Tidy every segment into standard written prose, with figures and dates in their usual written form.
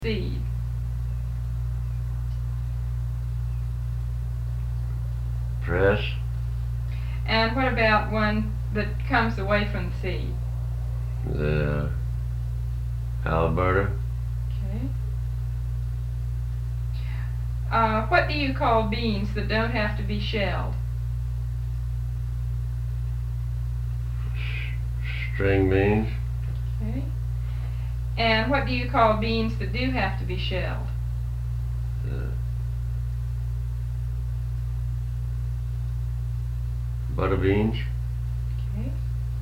seed. Press. And what about one that comes away from the seed? The Alberta. Okay. What do you call beans that don't have to be shelled? String beans. Okay. And what do you call beans that do have to be shelled? Butter beans. Okay.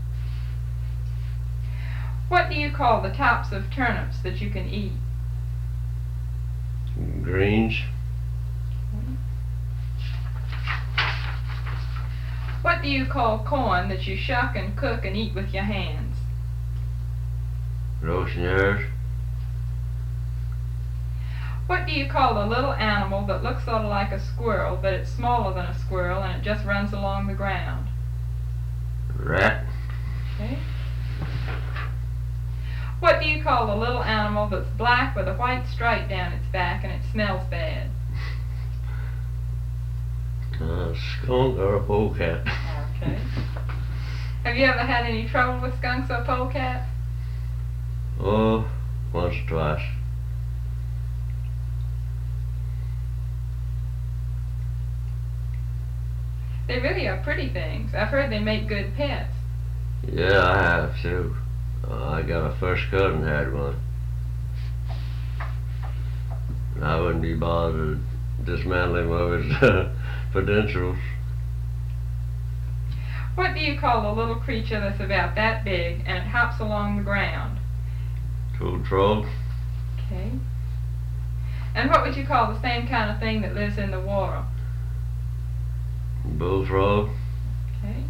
What do you call the tops of turnips that you can eat? Greens. Okay. What do you call corn that you shuck and cook and eat with your hands? Rochniers. What do you call a little animal that looks sort of like a squirrel, but it's smaller than a squirrel and it just runs along the ground? Rat. Okay. What do you call a little animal that's black with a white stripe down its back and it smells bad? A skunk or a polecat. Okay. Have you ever had any trouble with skunks or polecats? Oh, once or twice. They really are pretty things. I've heard they make good pets. Yeah, I have too. I got a first cousin had one. And I wouldn't be bothered dismantling one of his credentials. What do you call a little creature that's about that big and it hops along the ground? Cool troll. Okay. And what would you call the same kind of thing that lives in the water? Bullfrog. Okay.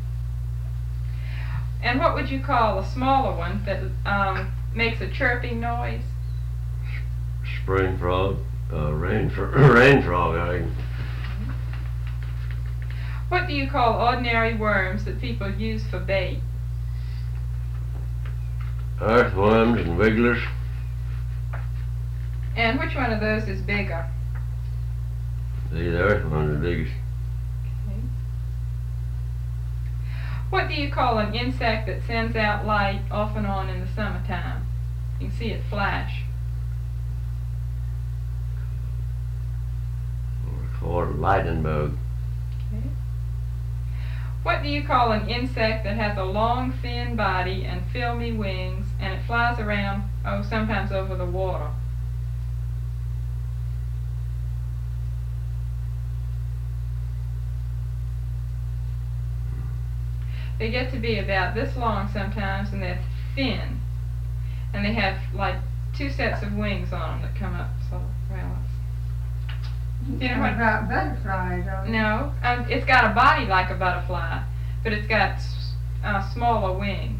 And what would you call a smaller one that makes a chirping noise? Spring frog. Rain frog, I think. What do you call ordinary worms that people use for bait? Earthworms and wigglers. And which one of those is bigger? These earthworms are the biggest. Okay. What do you call an insect that sends out light off and on in the summertime? You can see it flash. Or called a lightning bug. Okay. What do you call an insect that has a long, thin body and filmy wings, and it flies around, sometimes over the water? They get to be about this long sometimes, and they're thin, and they have like two sets of wings on them that come up sort of around. You know what about butterflies? No, it's got a body like a butterfly, but it's got smaller wings.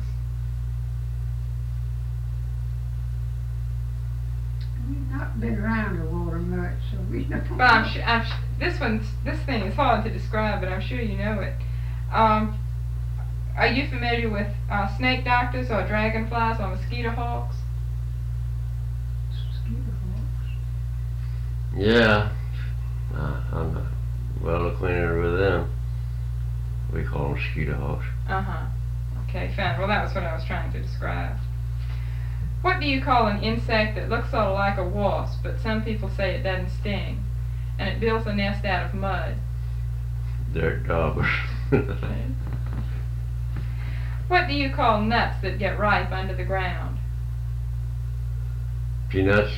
We've not been around the water much, so we don't. But this thing is hard to describe, but I'm sure you know it. Are you familiar with snake doctors or dragonflies or mosquito hawks? Mosquito hawks. Yeah. I'm well acquainted with them. We call them mosquito hawks. Uh-huh. Okay, fine. Well, that was what I was trying to describe. What do you call an insect that looks sort of like a wasp, but some people say it doesn't sting, and it builds a nest out of mud? Dirt daubers. Okay. What do you call nuts that get ripe under the ground? Peanuts.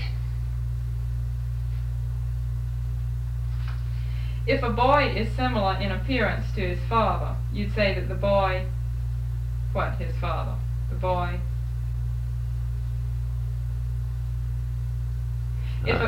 If a boy is similar in appearance to his father, you'd say that the boy, what, his father? The boy. If a